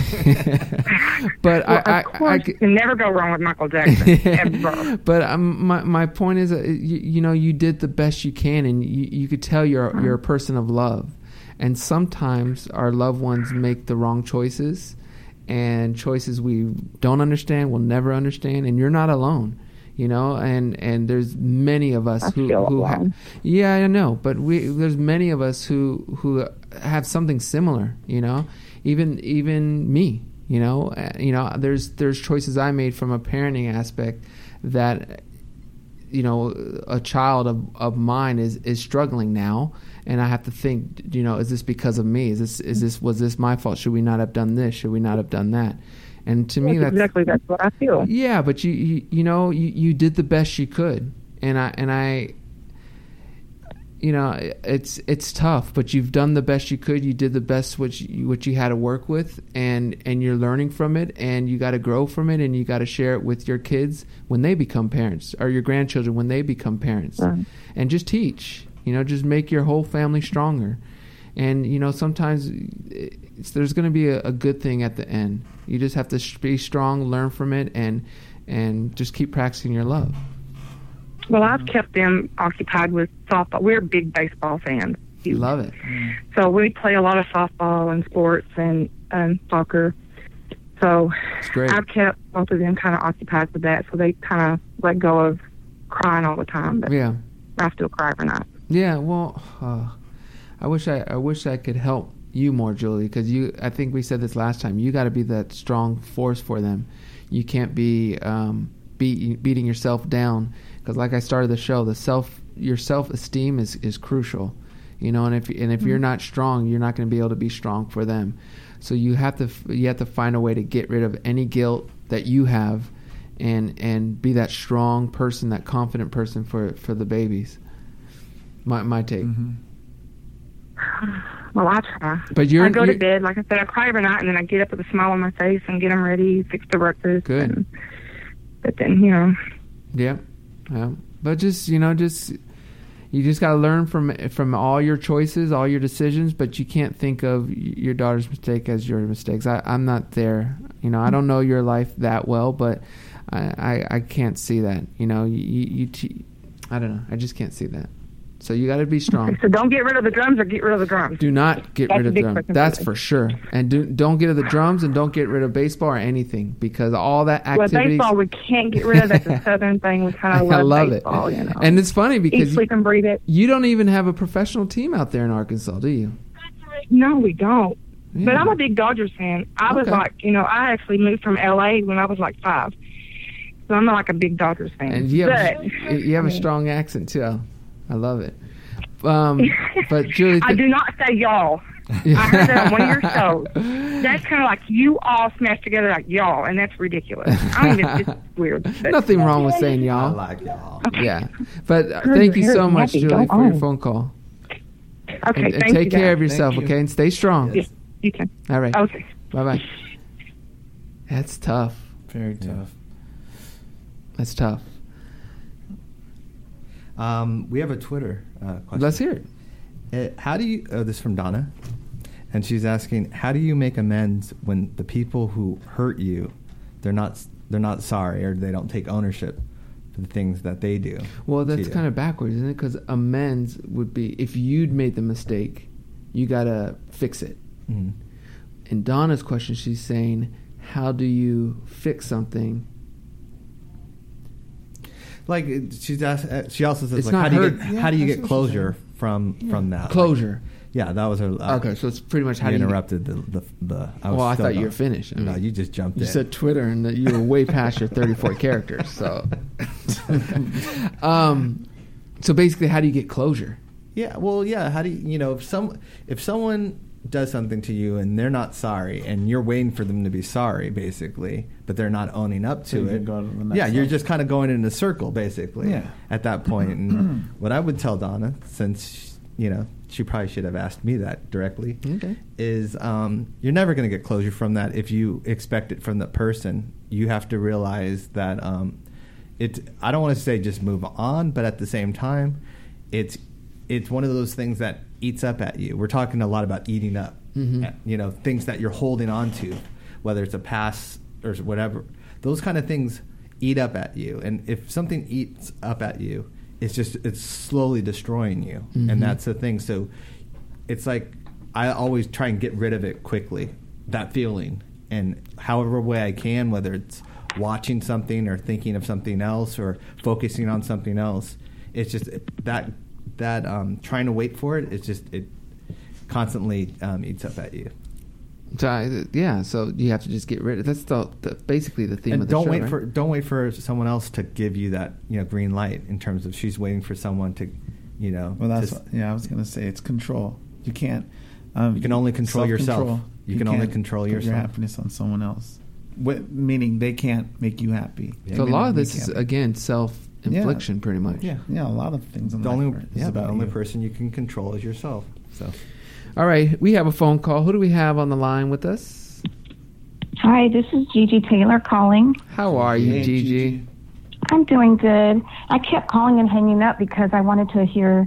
But well, I, of course, I, I, you can never go wrong with Michael Jackson. Ever. But um, my my point is, uh, you, you know, you did the best you can, and you, you could tell you're mm-hmm. you're a person of love. And sometimes our loved ones make the wrong choices, and choices we don't understand, we'll never understand, and you're not alone. You know, and, and there's many of us I who feel who ha- yeah, I know, but we there's many of us who who have something similar. You know, even even me. You know, uh, you know, there's there's choices I made from a parenting aspect that, you know, a child of, of mine is, is struggling now, and I have to think, you know, is this because of me? Is this is this was this my fault? Should we not have done this? Should we not have done that? And to that's me, that's exactly that's what I feel. Yeah, but you you, you know you, you did the best you could, and I and I. You know, it's it's tough, but you've done the best you could. You did the best what you, what you had to work with, and, and you're learning from it, and you got to grow from it, and you got to share it with your kids when they become parents, or your grandchildren when they become parents, right. And just teach. You know, just make your whole family stronger. And you know, sometimes it's, there's going to be a, a good thing at the end. You just have to be strong, learn from it, and and just keep practicing your love. Well, I've kept them occupied with softball. We're big baseball fans. Love it. So we play a lot of softball and sports and um, soccer. So I've kept both of them kind of occupied with that, so they kind of let go of crying all the time. But yeah, I still cry every night. Yeah, well, uh, I wish I, I wish I could help you more, Julie, because you. I think we said this last time. You got to be that strong force for them. You can't be um, beat, beating yourself down. Because like I started the show, the self your self-esteem is, is crucial, you know. And if and if mm-hmm. you're not strong, you're not going to be able to be strong for them. So you have to you have to find a way to get rid of any guilt that you have, and and be that strong person, that confident person for, for the babies. My my take. Mm-hmm. Well, I try. But you're I go you're, to bed, like I said, I cry every night, and then I get up with a smile on my face and get them ready, fix the breakfast. Good. And, But then, you know. Yeah. Yeah. But just, you know, just you just got to learn from from all your choices, all your decisions, but you can't think of your daughter's mistake as your mistakes. I, I'm not there. You know, I don't know your life that well, but I, I, I can't see that. You know, you, you t- I don't know. I just can't see that. So you got to be strong. So don't get rid of the drums or get rid of the drums. Do not get That's rid of a big drums. question. That's for sure. And do, don't get rid of the drums and don't get rid of baseball or anything, because all that Well, activity. baseball we can't get rid of. That's a Southern thing. We kind of love, I love baseball, it. You know. And it's funny because Eat, sleep, and breathe it. you don't even have a professional team out there in Arkansas, do you? No, we don't. Yeah. But I'm a big Dodgers fan. I was Okay. like, you know, I actually moved from L A when I was like five. So I'm like a big Dodgers fan. And you have, but, you have a strong accent, too. I love it. Um, but Julie, I do not say y'all. I heard that on one of your shows. That's kind of like you all smashed together like y'all, and that's ridiculous. I mean, it's just weird. But, nothing wrong with saying I y'all. like y'all. Yeah. But uh, Heard thank your you so hair is much, happy. Julie, Go for your on. phone call. Okay, And, and thank take you, care guys. of yourself, Thank you. okay? And stay strong. Yes, you can. All right. Okay. Bye-bye. That's tough. Very tough. That's tough. Um, we have a Twitter uh, question. Let's hear it. Uh, how do you? Oh, this is from Donna, and she's asking, how do you make amends when the people who hurt you, they're not they're not sorry, or they don't take ownership for the things that they do? Well, to that's you? kind of backwards, isn't it? Because amends would be if you'd made the mistake, you got to fix it. Mhm. In Donna's question, she's saying, how do you fix something? Like it- she's asked, uh, she also says, It's like, not how do you her- get, Yeah, how do you I see get what closure from from that? Closure. Like, yeah, that was her. Uh, Okay, so it's pretty much how you do you... interrupted the the. the I was Well, I still thought you going. were finished. I no, mean, you just jumped You in. said Twitter and that you were way past your thirty-four characters. So, um, so basically, how do you get closure? Yeah, well, yeah. How do you, you know, if some if someone does something to you and they're not sorry, and you're waiting for them to be sorry, basically, but they're not owning up to So you it. can go to the next yeah, you're level. just kind of going in a circle, basically. Yeah. At that point, and what I would tell Donna, since you know she probably should have asked me that directly, Okay. is um, you're never going to get closure from that if you expect it from the person. You have to realize that um, it. I don't want to say just move on, but at the same time, it's it's one of those things that eats up at you. We're talking a lot about eating up. Mhm. uh, You know, things that you're holding on to, whether it's a past or whatever. Those kind of things eat up at you, and if something eats up at you, it's just it's slowly destroying you, Mhm. and that's the thing. So it's like I always try and get rid of it quickly, that feeling, and however way I can, whether it's watching something or thinking of something else or focusing on something else. It's just that that um, trying to wait for it. It's just it constantly um, eats up at you. So I, yeah, so you have to just get rid of. That's the, the basically the theme And of the don't show, wait right? for don't wait for someone else to give you that you know green light in terms of she's waiting for someone to you know. Well, that's just- what, yeah. I was gonna say it's control. You can't. Um, You can only control yourself. self-control. You can only can't control put yourself. Your happiness on someone else. What, meaning they can't make you happy. Yeah. So a They lot of may this is make you again self-infliction, pretty much. happy. Yeah, a lot of things in the life only are- is yeah, the about only you. person you can control is yourself. So All right, we have a phone call. Who do we have on the line with us? Hi, this is Gigi Taylor calling. How are you, Hey, Gigi? I'm doing good. I kept calling and hanging up because I wanted to hear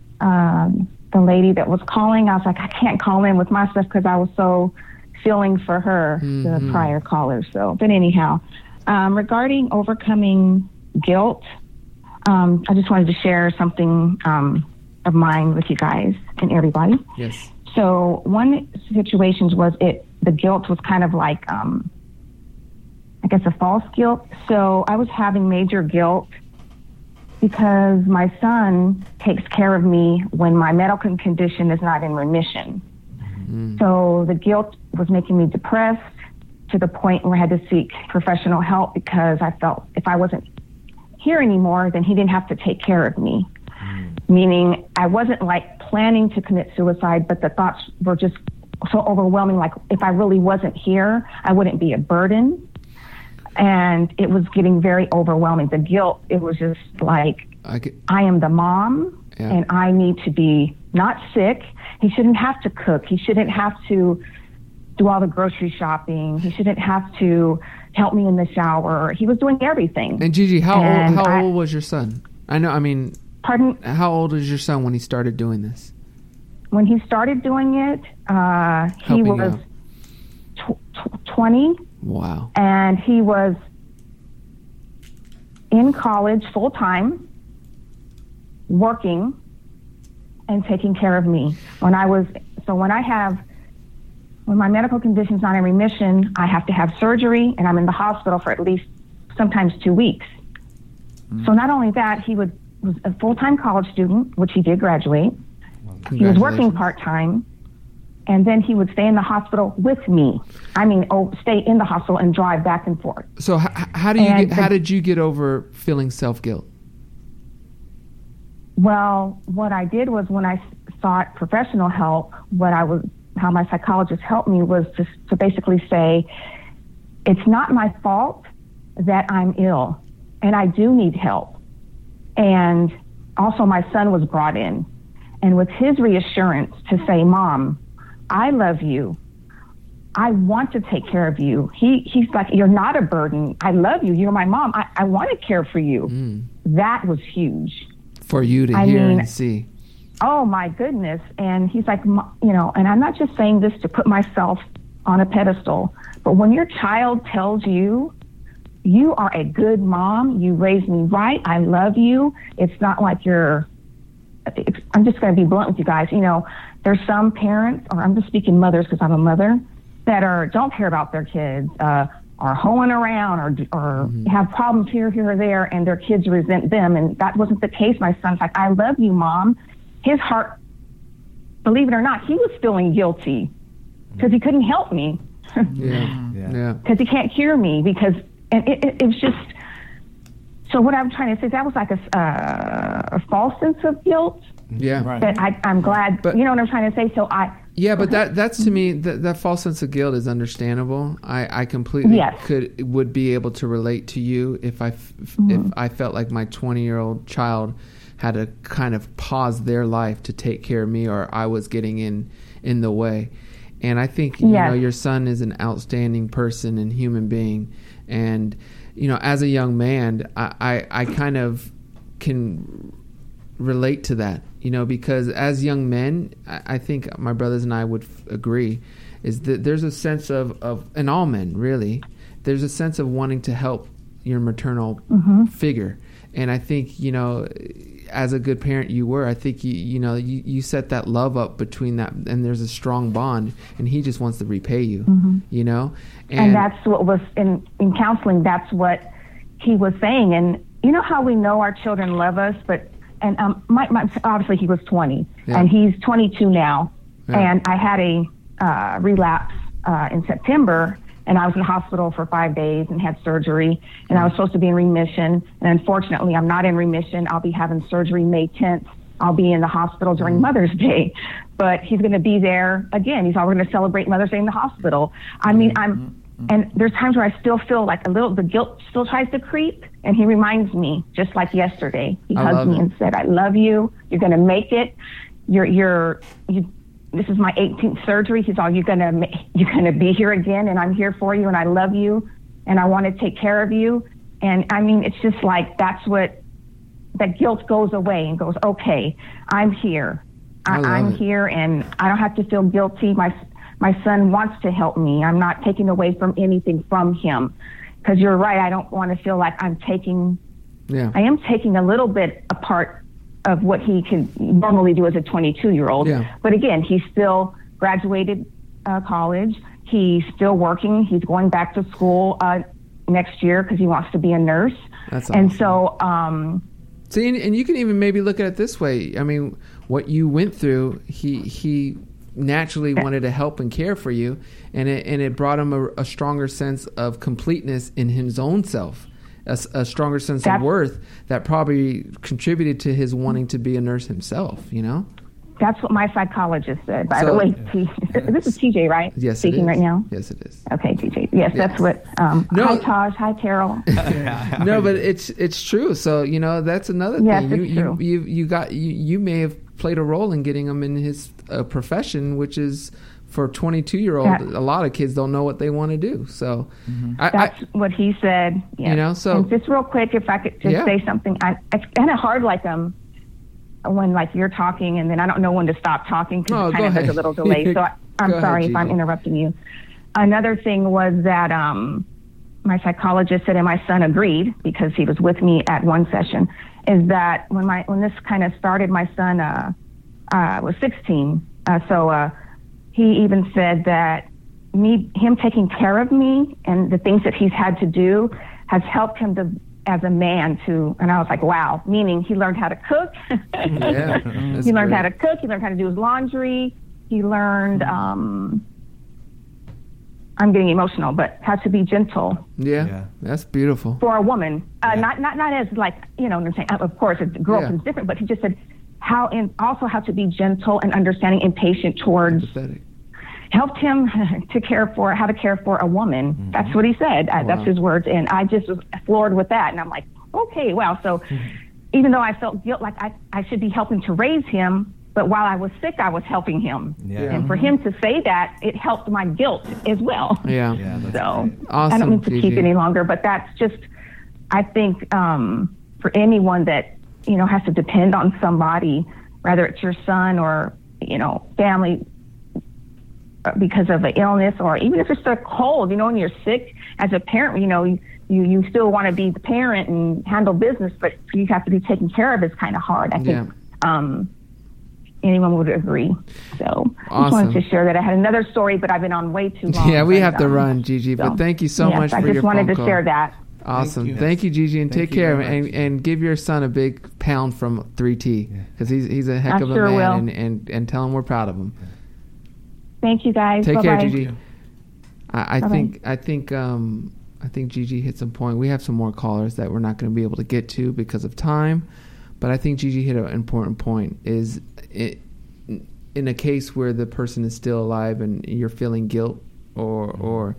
um, the lady that was calling. I was like, I can't call in with my stuff because I was so feeling for her, Mhm. the prior caller. So, but anyhow, um, regarding overcoming guilt, um, I just wanted to share something um, of mine with you guys and everybody. Yes. So one situations was it the guilt was kind of like um, I guess a false guilt. So I was having major guilt because my son takes care of me when my medical condition is not in remission. Mm. So the guilt was making me depressed to the point where I had to seek professional help because I felt if I wasn't here anymore, then he didn't have to take care of me. Meaning I wasn't like planning to commit suicide, but the thoughts were just so overwhelming. Like if I really wasn't here, I wouldn't be a burden. And it was getting very overwhelming. The guilt, it was just like, I get, I am the mom Yeah. and I need to be not sick. He shouldn't have to cook. He shouldn't have to do all the grocery shopping. He shouldn't have to help me in the shower. He was doing everything. And Gigi, how And old how I- old was your son? I know. I mean, Pardon? how old was your son when he started doing this? When he started doing it, uh, he Helping you was out. tw- tw- twenty, Wow. and he was in college full time, working, and taking care of me. When I was so when I have when my medical condition's not in remission, I have to have surgery, and I'm in the hospital for at least sometimes two weeks. So not only that, he would was a full time college student, which he did graduate. He was working Congratulations. part-time, and then he would stay in the hospital with me. I mean, oh, stay in the hospital and drive back and forth. So h- how do you And get, how the- did you get over feeling self-guilt? Well, what I did was when I s- sought professional help, what I was, how my psychologist helped me was just to basically say, it's not my fault that I'm ill, and I do need help. And also my son was brought in. And with his reassurance to say, Mom, I love you. I want to take care of you. He He's like, you're not a burden. I love you. You're my mom. I, I want to care for you. Mm. That was huge. For you to I hear mean- and see. Oh, my goodness. And he's like, "Mo- you know, and I'm not just saying this to put myself on a pedestal, but when your child tells you, you are a good mom, you raised me right, I love you, it's not like you're, it's, I'm just going to be blunt with you guys. You know, there's some parents, or I'm just speaking mothers because I'm a mother, that are don't care about their kids, uh, are hoeing around or or Mm-hmm. have problems here, here, or there, and their kids resent them. And that wasn't the case. My son's like, I love you, Mom. His heart, believe it or not, he was feeling guilty because he couldn't help me, Yeah. Yeah. Yeah. because he can't cure me, because, and it, it, it was just, so what I'm trying to say, that was like a, uh, a false sense of guilt Yeah. Right. that I, I'm glad, But- you know what I'm trying to say? So I, Yeah, but that that's to me that, that false sense of guilt is understandable. I, I completely Yes. could would be able to relate to you if I f- if I felt like my twenty year old child had to kind of pause their life to take care of me, or I was getting in in the way. And I think you Yes. know your son is an outstanding person and human being, and you know as a young man, I I, I kind of can relate to that, you know, because as young men, I, I think my brothers and I would f- agree, is that there's a sense of, of, and all men really, there's a sense of wanting to help your maternal figure. And I think, you know, as a good parent you were, I think, you you know, you, you set that love up between that, and there's a strong bond, and he just wants to repay you, you know? and that's what was in, in counseling, that's what he was saying. And you know how we know our children love us, but and um, my, my, obviously he was twenty, Yeah. and he's twenty-two now. Yeah. And I had a uh, relapse uh, in September, and I was in the hospital for five days and had surgery, and I was supposed to be in remission. And unfortunately, I'm not in remission. I'll be having surgery May tenth. I'll be in the hospital during Mother's Day, but he's going to be there again. He's all going to celebrate Mother's Day in the hospital. I mean, I'm, and there's times where I still feel like a little, the guilt still tries to creep. And he reminds me, just like yesterday, he I hugged love me it. and said, I love you. You're going to make it. You're, you're, you, this is my eighteenth surgery. He's all, you're going to, ma- you're going to be here again. And I'm here for you. And I love you. And I want to take care of you. And I mean, it's just like, that's what, that guilt goes away and goes, okay, I'm here. I I, love I'm it. here, and I don't have to feel guilty. My my son wants to help me. I'm not taking away from anything from him. Because you're right, I don't want to feel like I'm taking, Yeah. I am taking a little bit apart of what he can normally do as a twenty-two-year-old. Yeah. But again, he's still graduated uh, college. He's still working. He's going back to school uh, next year because he wants to be a nurse. That's And awesome. so, um, See, and, and you can even maybe look at it this way. I mean, what you went through, he he naturally wanted to help and care for you, and it and it brought him a, a stronger sense of completeness in his own self, a, s- a stronger sense That's- of worth that probably contributed to his wanting to be a nurse himself. You know? that's what my psychologist said. By So- the way, T- this is T J, right? Yes, Speaking it is. right now. Yes, it is. Okay, T J. Yes, that's what. Um, No. Hi, Taj. Hi, Carol. No, but it's it's true. So you know that's another Yes, thing. You, it's you true. you you got you you may have played a role in getting him in his uh, profession, which is for a twenty-two year old. A lot of kids don't know what they want to do. So Mm-hmm. I, That's I, what he said. Yeah. You know, so- And just real quick, if I could just Yeah. say something, I, it's kind of hard, like um, when like you're talking, and then I don't know when to stop talking because Oh, it go kind of there's a ahead. little delay. So I, I'm Go ahead, sorry if I'm Gigi. interrupting you. Another thing was that um, my psychologist said, and my son agreed because he was with me at one session, is that when my when this kind of started, my son uh, uh, was sixteen. Uh, so uh, he even said that me, him taking care of me and the things that he's had to do has helped him to, as a man to, and I was like, wow, meaning he learned how to cook. yeah, that's he learned great. how to cook. He learned how to do his laundry. He learned, um, I'm getting emotional, but how to be gentle Yeah, Yeah. that's beautiful. for a woman. Uh, Yeah. not, not, not as like, you know what I'm saying? Of course, a girl Yeah. is different, but he just said how, and also how to be gentle and understanding and patient towards, Pathetic. helped him to care for, how to care for a woman. Mm-hmm. That's what he said. Uh, Wow. That's his words. And I just was floored with that. And I'm like, okay, wow. So even though I felt guilt, like I, I should be helping to raise him, but while I was sick, I was helping him. Yeah. And for him to say that, it helped my guilt as well. Yeah. Yeah, that's So great. I Awesome, don't mean to keep Gigi. any longer, but that's just, I think um, for anyone that, you know, has to depend on somebody, whether it's your son or, you know, family, uh, because of an illness, or even if it's a cold, you know, when you're sick as a parent, you know, you, you, you still want to be the parent and handle business, but you have to be taken care of is kind of hard. I think Yeah. um, anyone would agree. So I just Awesome. wanted to share that. I had another story, but I've been on way too long. Yeah, we but, have to um, run, Gigi. so, But thank you so yes, much I for just your wanted phone to call. share that. Awesome. Thank Thank you. you, Gigi, and Thank take you care, very and, much. and give your son a big pound from three T because he's he's a heck I of a sure man, will. and, and and tell him we're proud of him. Thank you, guys. Take Bye-bye. care, Gigi. I, I Bye-bye. think I think um I think Gigi hit some point. We have some more callers that we're not going to be able to get to because of time, but I think Gigi hit an important point. Is it in a case where the person is still alive and you're feeling guilt or or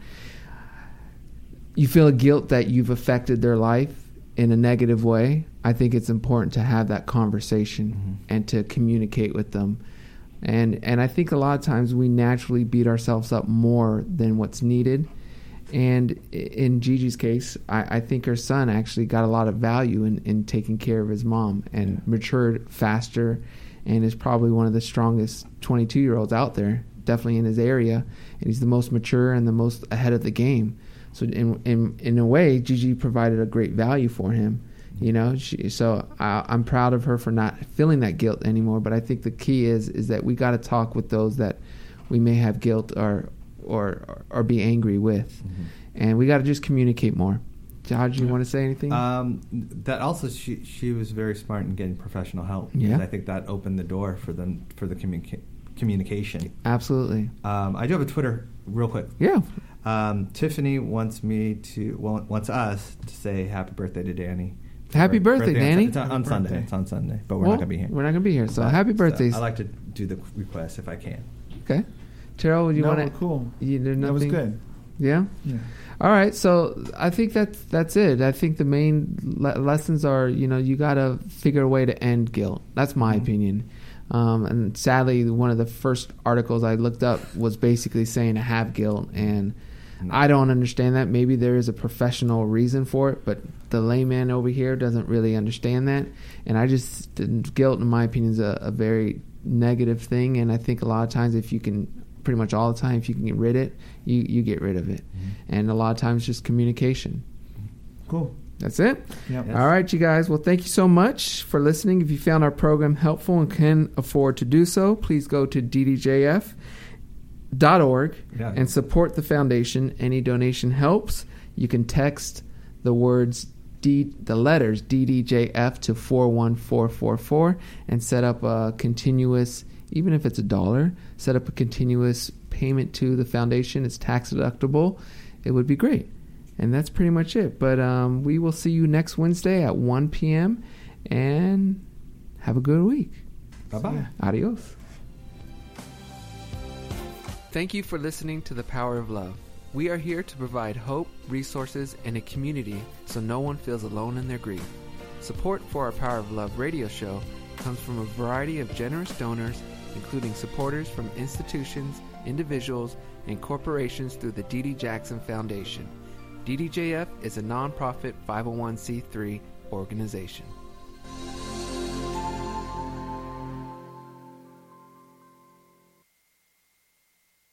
you feel guilt that you've affected their life in a negative way, I think it's important to have that conversation Mm-hmm. and to communicate with them. And and I think a lot of times we naturally beat ourselves up more than what's needed. And i- in Gigi's case, I, I think her son actually got a lot of value in, in taking care of his mom and matured faster and is probably one of the strongest twenty-two-year-olds out there, definitely in his area. And he's the most mature and the most ahead of the game. So in in in a way, Gigi provided a great value for him, you know. She, so I, I'm proud of her for not feeling that guilt anymore. But I think the key is is that we got to talk with those that we may have guilt or or or be angry with, Mm-hmm. and we got to just communicate more. George, you want to say anything? Um, that also, she she was very smart in getting professional help. Yeah. And I think that opened the door for them for the communica- communication. Absolutely. Um, I do have a Twitter, real quick. Yeah. Um, Tiffany wants me to well, wants us to say happy birthday to Danny. Happy birthday, on- Danny. It's on, on Happy Sunday. birthday. It's on Sunday, but we're Well, not gonna be here. We're not gonna be here. So But- happy so birthdays. I like to do the request if I can. Okay. Terrell, would you No, want to? cool. You, there's That was nothing- good. Yeah. Yeah. All right, so I think that's that's it. I think the main le- lessons are, you know, you got to figure a way to end guilt. That's my Mm-hmm. opinion. Um, and sadly, one of the first articles I looked up was basically saying to have guilt, and Mm-hmm. I don't understand that. Maybe there is a professional reason for it, but the layman over here doesn't really understand that. And I just guilt, in my opinion, is a, a very negative thing. And I think a lot of times, if you can, pretty much all the time, if you can get rid of it, you you get rid of it. Mm-hmm. And a lot of times, just communication. Cool. That's it. Yep. Yes. All right, you guys. Well, thank you so much for listening. If you found our program helpful and can afford to do so, please go to d d j f dot org Yeah. and support the foundation. Any donation helps. You can text the words D, the letters D D J F to four one four four four and set up a continuous, even if it's a dollar, set up a continuous payment to the foundation. It's tax deductible. It would be great. And that's pretty much it. But um, we will see you next Wednesday at one p.m. and have a good week. Bye-bye. Adios. Thank you for listening to The Power of Love. We are here to provide hope, resources, and a community so no one feels alone in their grief. Support for our Power of Love radio show comes from a variety of generous donors, including supporters from institutions, individuals, and corporations through the Dee Dee Jackson Foundation. D D J F is a nonprofit five oh one c three organization.